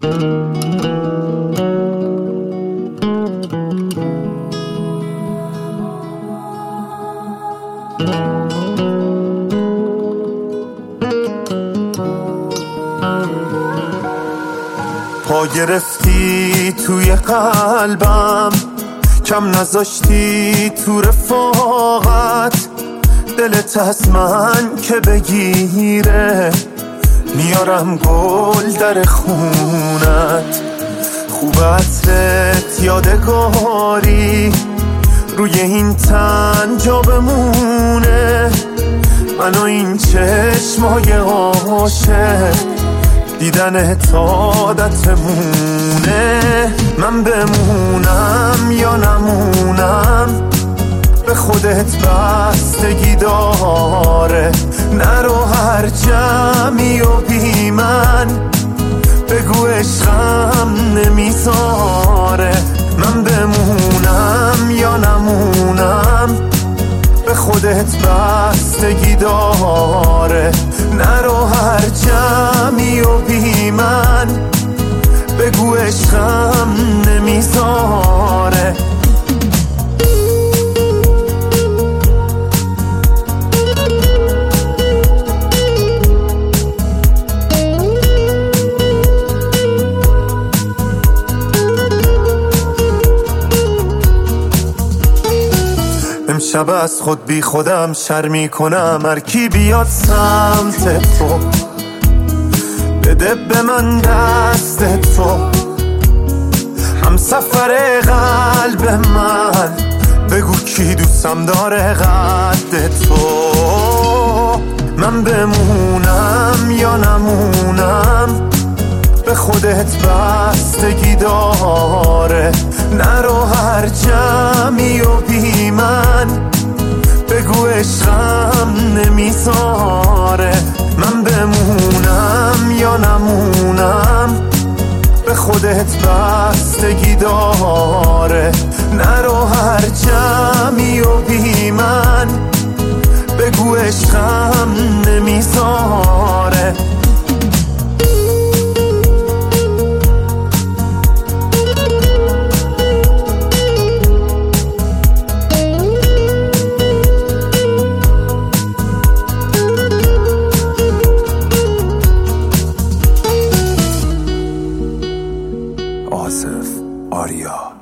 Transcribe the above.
پا گرفتی توی قلبم، کم نذاشتی تو رفاقت. دلت از من که بگیره، میارم گل در خونت. خوب عطرت یادگاری روی این تن جا بمونه. من و این چشمای عاشق، دیدن عادتمونه. من بمونم یا نمونم، به خودت بستگی داره. نرو هر جمعی و بی من، بگو عشقم نمیذاره. من بمونم یا نمونم، به خودت بستگی داره. نرو هر جمعی و بی من، بگو عشقم نمیذاره. امشب از خود بی خودم شرمی کنم. هر کی بیاد سمت تو، بده به من دست تو. هم سفر قلب من، بگو کی دوستم داره قد تو. من بمونم یا نمونم، به خودت بستگی داره. نرو هر جمعی و بی من، بگو عشقم نمیذاره. من بمونم یا نمونم، به خودت بستگی داره. نرو هر جمعی و بی من، بگو عشقم نمیذاره. آصف آریا